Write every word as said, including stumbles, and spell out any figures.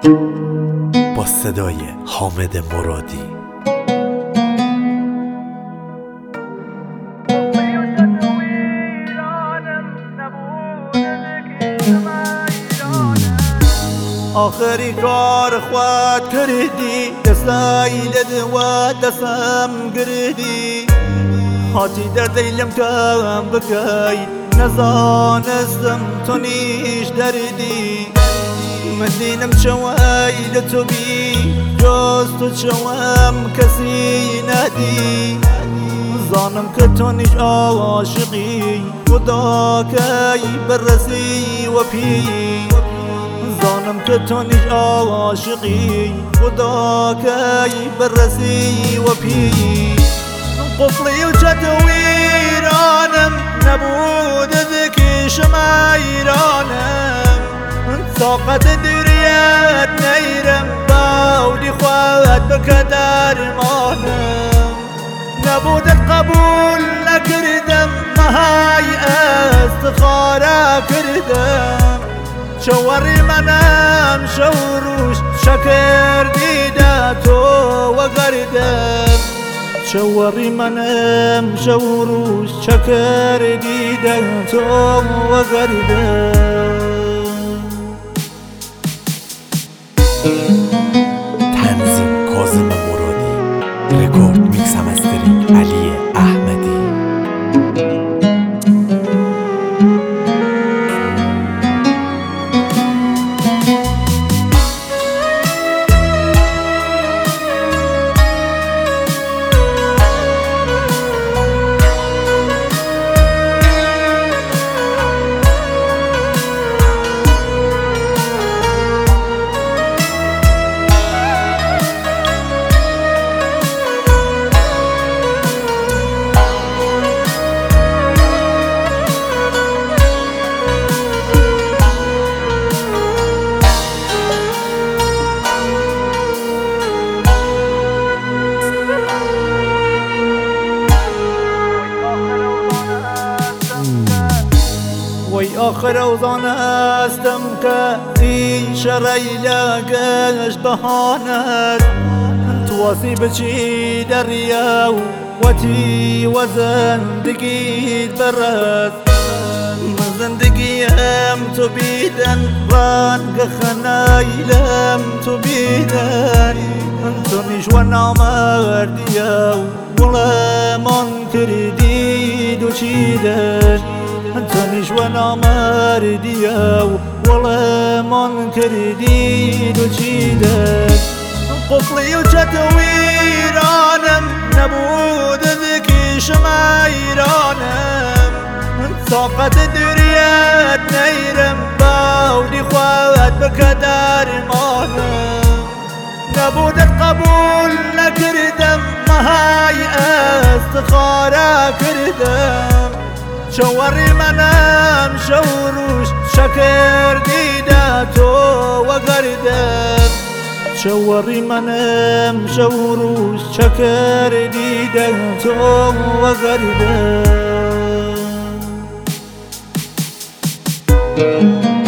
با صدای حامد مرادی. آخری کار خواد کردی دستایی لدوا دستم گردی هاتی در دیلم کم بکی نزانستم تو نیش دردی من دینم چوای لتو بی جز تو چوام کسی ندی زانم که تو نیش عاشقی خدا کی برسی و پی زانم که تو نیش عاشقی خدا کی برسی و پی قفلی و چتویرانم نبود ذکی شمایرانم طاقت دریات نیرم باودی خواد بکدر مانم نبودت قبول نکردم مهای استخاره کردم شوری منم شوروش شکر دیده تو و گردم شوری منم شوروش شکر دیده تو و گردم تنظیم کاظم مرادی، رکورد میکس و مسترینگ علی احمدی. وی آخر اوزان استم که این شرعی لگش بهانت تواسی بچی دریا و تی و زندگیت برد من زندگیم تو بیدن رنگ خنایلم تو بیدن تو نیش و نامردیا ولا من کردی دو چیدن انت نیش و نامردیا ولا من کردی دو چیدن قفلی و چتویرانم نبود ذکی شمایرانم طاقت دریات نیرم باودی خواد بکدر مانم نبودت قبول نکردم مهای استخاره کردم شوری منم شوروش شکر دیده تو و گردم شوری منم شوروش شکر دیده تو و گردم